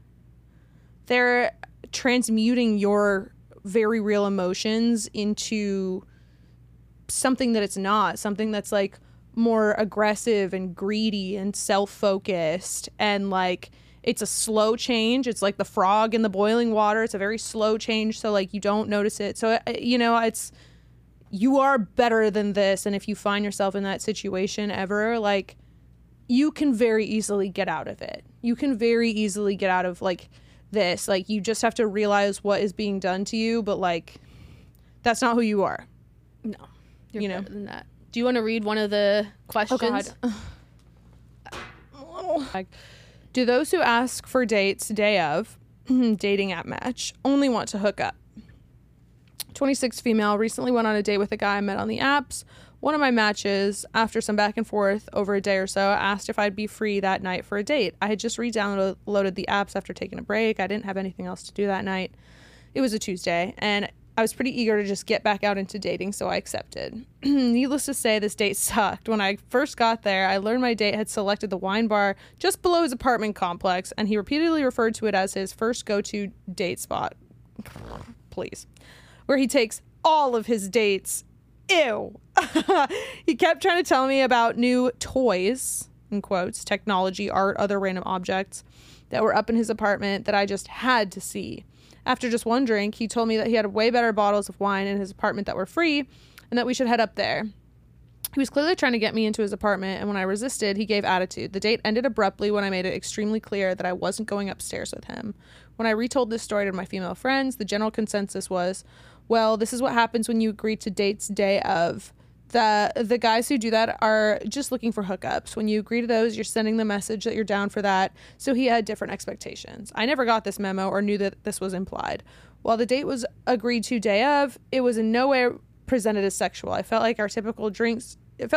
transmuting your very real emotions into something that it's not, something that's like more aggressive and greedy and self-focused, and like it's a slow change. It's like the frog in the boiling water. It's a very slow change, so like you don't notice it. So you know, you are better than this, and if you find yourself in that situation ever, like you can very easily get out of it. You can very easily get out of like this. Like you just have to realize what is being done to you, but like that's not who you are. No, you're better than that. Do you want to read one of the questions? Oh God. now. Like, do those who ask for dates day of dating app match only want to hook up? 26 female, recently went on a date with a guy I met on the apps. One of my matches, after some back and forth over a day or so, asked if I'd be free that night for a date. I had just re-downloaded the apps after taking a break. I didn't have anything else to do that night. It was a Tuesday, and I was pretty eager to just get back out into dating, so I accepted. Needless to say, this date sucked. When I first got there, I learned my date had selected the wine bar just below his apartment complex, and he repeatedly referred to it as his first go-to date spot. Please. Where he takes all of his dates. Ew. He kept trying to tell me about new toys, in quotes, technology, art, other random objects that were up in his apartment that I just had to see. After just one drink, he told me that he had way better bottles of wine in his apartment that were free and that we should head up there. He was clearly trying to get me into his apartment, and when I resisted, he gave attitude. The date ended abruptly when I made it extremely clear that I wasn't going upstairs with him. When I retold this story to my female friends, the general consensus was, well, this is what happens when you agree to dates day of. The guys who do that are just looking for hookups. When you agree to those, you're sending the message that you're down for that. So he had different expectations. I never got this memo or knew that this was implied. While the date was agreed to day of, it was in no way presented as sexual. I felt like your typical drinks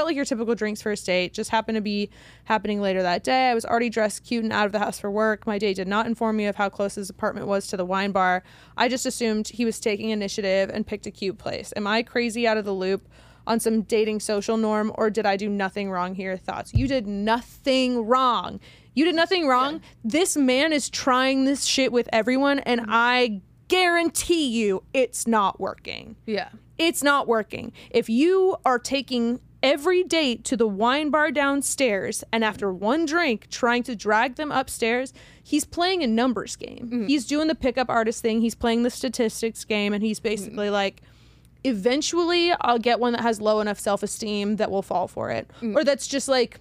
first date just happened to be happening later that day. I was already dressed cute and out of the house for work. My date did not inform me of how close his apartment was to the wine bar. I just assumed he was taking initiative and picked a cute place. Am I crazy out of the loop on some dating social norm, or did I do nothing wrong here? Thoughts? You did nothing wrong. You did nothing wrong. Yeah. This man is trying this shit with everyone, and I guarantee you it's not working. Yeah. It's not working. If you are taking every date to the wine bar downstairs and after one drink trying to drag them upstairs, he's playing a numbers game. Mm-hmm. He's doing the pickup artist thing. He's playing the statistics game, and he's basically like, eventually I'll get one that has low enough self-esteem that will fall for it. Or that's just like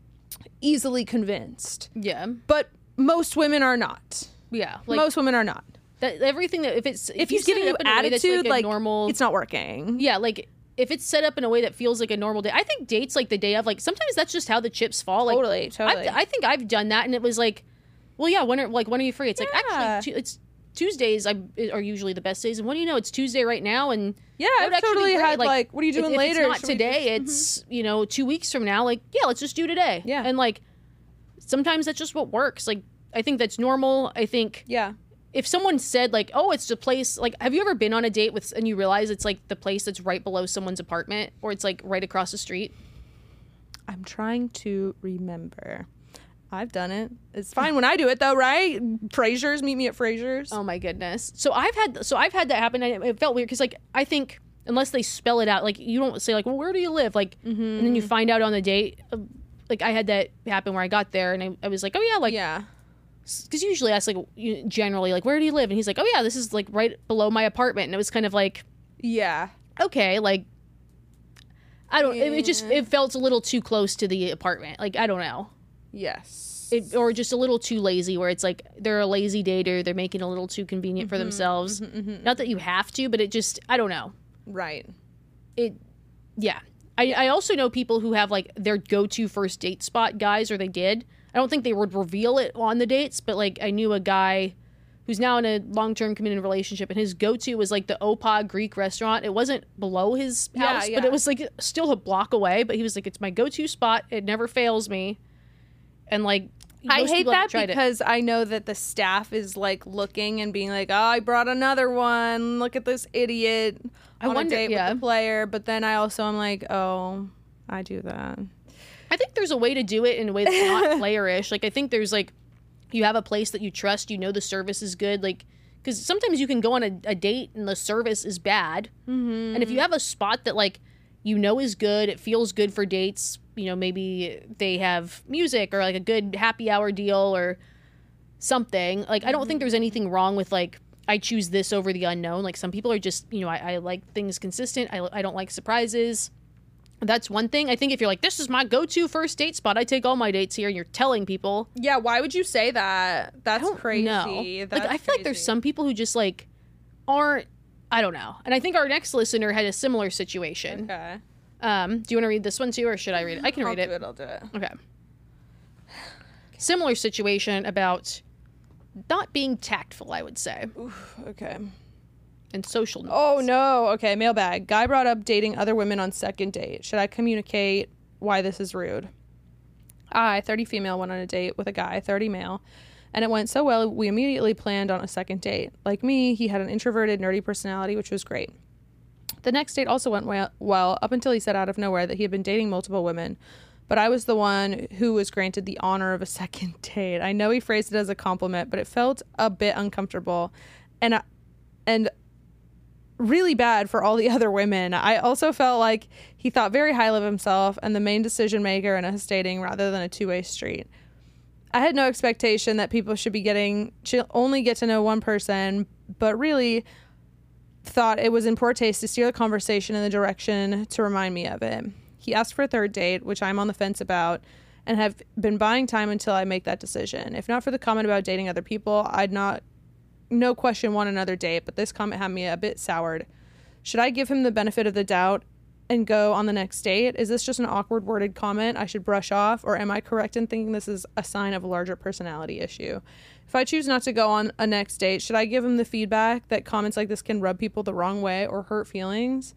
easily convinced. Yeah. But most women are not. Yeah. Like, most women are not. That everything that if he's giving you attitude, like normal, it's not working. Yeah, like if it's set up in a way that feels like a normal day. I think dates like the day of, like sometimes that's just how the chips fall. Like, totally. I think I've done that, and it was like, well, yeah, when are you free? It's like, actually, it's Tuesdays are usually the best days, and what do you know? It's Tuesday right now, and yeah, I've totally had like, what are you doing later? It's not today. It's 2 weeks from now. Like, yeah, let's just do today. Yeah, and like sometimes that's just what works. Like, I think that's normal. I think if someone said like, oh, it's the place. Like, have you ever been on a date and you realize it's like the place that's right below someone's apartment, or it's like right across the street? I'm trying to remember. I've done it. It's fine when I do it though, right? Frasier's, meet me at Frasier's. Oh my goodness. So I've had that happen, and it felt weird because like I think unless they spell it out, like you don't say like, well, where do you live? Like, and then you find out on the date. Like I had that happen where I got there and I was like, oh yeah, like yeah. Because usually I ask like generally like, where do you live? And he's like, oh yeah, this is like right below my apartment. And it was kind of like, yeah, okay, like I don't. It felt a little too close to the apartment. Like I don't know. Yes. Or just a little too lazy, where it's like they're a lazy dater, they're making it a little too convenient for themselves. Not that you have to, but it just, I don't know. Right. Yeah. I also know people who have like their go-to first date spot guys, or they did. I don't think they would reveal it on the dates, but like I knew a guy who's now in a long-term committed relationship, and his go-to was like the Opa Greek restaurant. It wasn't below his house, but it was like still a block away, but he was like, it's my go-to spot. It never fails me. And like, I hate that because I know that the staff is like looking and being like, oh, I brought another one. Look at this idiot on a date with the player. But then I also am like, oh, I do that. I think there's a way to do it in a way that's not playerish. Like, I think there's like, you have a place that you trust, you know the service is good. Like, because sometimes you can go on a date and the service is bad. And if you have a spot that like, you know is good, it feels good for dates, maybe they have music or like a good happy hour deal or something. Like, I don't think there's anything wrong with like, I choose this over the unknown. Like, some people are just, I like things consistent. I don't like surprises. That's one thing. I think if you're like, this is my go-to first date spot, I take all my dates here, and you're telling people. Yeah, why would you say that? That's crazy. Like, I feel like there's some people who just like aren't, I don't know. And I think our next listener had a similar situation. Okay. Do you want to read this one too, or should I read it? I can read it. I'll do it. Okay. similar situation about not being tactful, I would say. Oof, okay. And social norms. Oh, no. Okay, mailbag. Guy brought up dating other women on second date. Should I communicate why this is rude? I, 30 female, went on a date with a guy, 30 male, and it went so well we immediately planned on a second date. Like me, he had an introverted, nerdy personality, which was great. The next date also went well up until he said out of nowhere that he had been dating multiple women, but I was the one who was granted the honor of a second date. I know he phrased it as a compliment, but it felt a bit uncomfortable and really bad for all the other women. I also felt like he thought very highly of himself and the main decision maker in us dating rather than a two-way street. I had no expectation that people should only get to know one person, but really thought it was in poor taste to steer the conversation in the direction to remind me of it. He asked for a third date, which I'm on the fence about, and have been buying time until I make that decision. If not for the comment about dating other people, I'd no question want another date, but this comment had me a bit soured. Should I give him the benefit of the doubt and go on the next date? Is this just an awkward worded comment I should brush off, or am I correct in thinking this is a sign of a larger personality issue? If I choose not to go on a next date, should I give him the feedback that comments like this can rub people the wrong way or hurt feelings?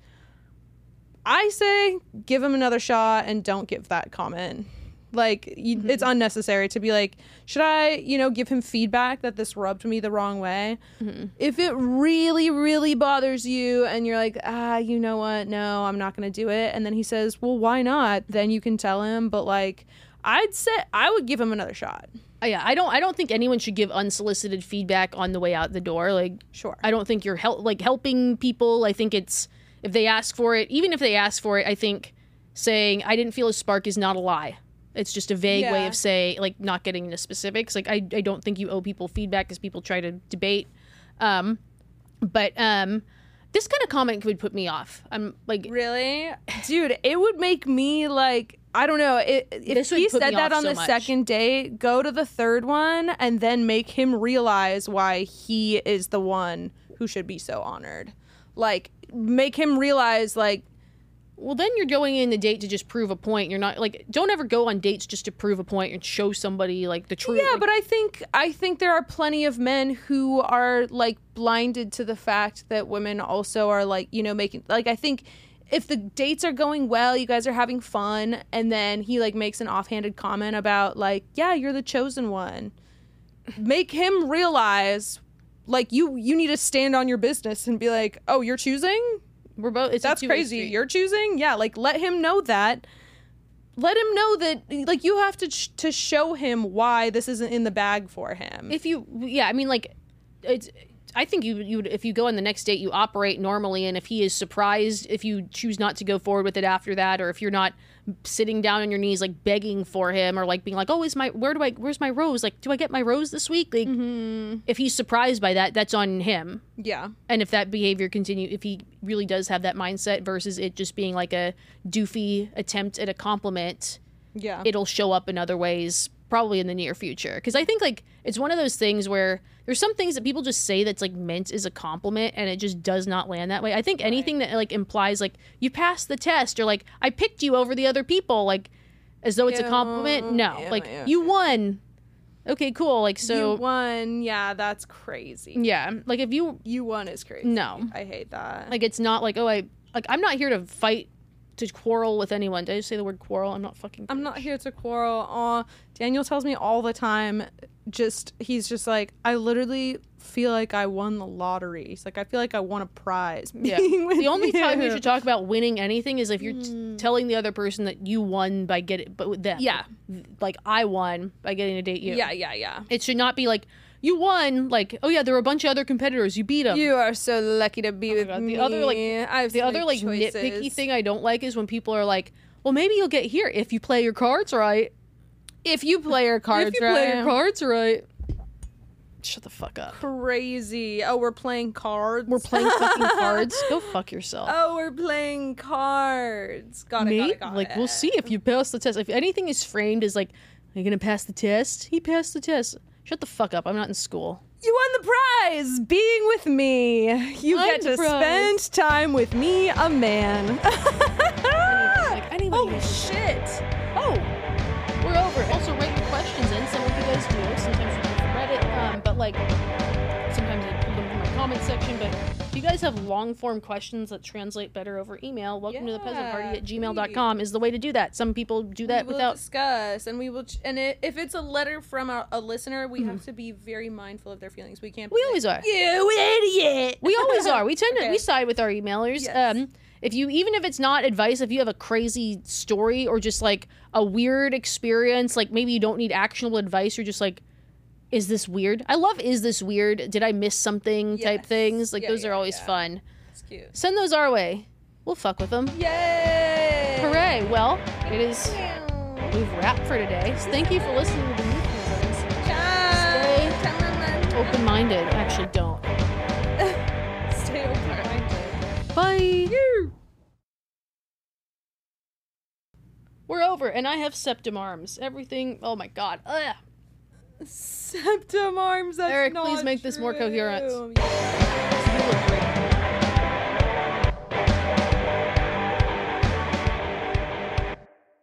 I say give him another shot and don't give that comment. Like, it's unnecessary to be like, should I, give him feedback that this rubbed me the wrong way? Mm-hmm. If it really, really bothers you and you're like, you know what? No, I'm not going to do it. And then he says, well, why not? Then you can tell him. But like, I'd say I would give him another shot. Yeah, I don't think anyone should give unsolicited feedback on the way out the door. Like, sure. I don't think you're helping people. I think it's, if they ask for it, even if they ask for it, I think saying, I didn't feel a spark is not a lie. It's just a vague way of saying, like, not getting into specifics. Like, I don't think you owe people feedback because people try to debate. But this kind of comment would put me off. I'm like, really? Dude, it would make me like, I don't know. If he said that on the second date, go to the third one and then make him realize why he is the one who should be so honored. Like, make him realize, like, well, then you're going in the date to just prove a point. You're not, like, don't ever go on dates just to prove a point and show somebody, like, the truth. Yeah, like, but I think there are plenty of men who are, like, blinded to the fact that women also are, like, making, like, I think if the dates are going well, you guys are having fun, and then he, like, makes an offhanded comment about, like, yeah, you're the chosen one. Make him realize, like, you need to stand on your business and be like, oh, you're choosing? We're both. That's crazy. You're choosing? Yeah, like, let him know that. Let him know that, like, you have to show him why this isn't in the bag for him. I mean, like, I think you would, if you go on the next date, you operate normally, and if he is surprised, if you choose not to go forward with it after that, or if you're not sitting down on your knees, like, begging for him, or, like, being like, oh, where's my rose? Like, do I get my rose this week? Like, if he's surprised by that, that's on him. Yeah. And if that behavior if he really does have that mindset versus it just being like a doofy attempt at a compliment, yeah, it'll show up in other ways, probably in the near future. Because I think, like, it's one of those things where there's some things that people just say that's, like, meant as a compliment, and it just does not land that way. I think anything that, like, implies, like, you passed the test, or, like, I picked you over the other people, like, as though it's a compliment. No. You won. Okay, cool. Like, so. You won. Yeah, that's crazy. Yeah. Like, if you won is crazy. No. I hate that. Like, it's not like, I'm not here to fight, to quarrel with anyone. Did I just say the word quarrel? I'm not fucking. I'm not here to quarrel. Aw, Daniel tells me all the time. He's just like, I literally feel like I won the lottery. He's like, I feel like I won a prize. Yeah. The only time you should talk about winning anything is if you're telling the other person that you won by but with them. Yeah. Like, I won by getting to date you. Yeah. It should not be like, you won, like, oh yeah, there were a bunch of other competitors, you beat them. You are so lucky to be with me. The other nitpicky thing I don't like is when people are like, well, maybe you'll get here if you play your cards right. If you play your cards right. Shut the fuck up. Crazy. Oh, we're playing cards? We're playing fucking cards? Go fuck yourself. Oh, we're playing cards. Got it. Like, we'll see if you pass the test. If anything is framed as like, are you gonna pass the test? He passed the test. Shut the fuck up. I'm not in school. You won the prize! Being with me. You get to spend time with me, a man. Oh, shit. Oh. We're over. Also, write your questions in. Some of you guys do. Sometimes we do from Reddit, but like sometimes I put them in my comment section. But if you guys have long form questions that translate better over email, welcome to the peasant party at gmail.com is the way to do that. Some people do that without discuss, and we will. If it's a letter from a listener, we have to be very mindful of their feelings. We can't. We always are. You idiot. We always are. We tend to we side with our emailers. Yes. Even if it's not advice, if you have a crazy story or just like a weird experience, like maybe you don't need actionable advice, you're just like, is this weird? I love is this weird? Did I miss something type things? Like those are always fun. It's cute. Send those our way. We'll fuck with them. Yay! Hooray. Well, it is we've wrapped for today. So thank you for listening to the Newcomers. Stay open-minded. Actually, don't. Stay open-minded. Bye. We're over, and I have septum arms. Everything. Oh my god. Ugh. Septum arms. That's Eric, not please make this more true. coherent. Yeah. You look great.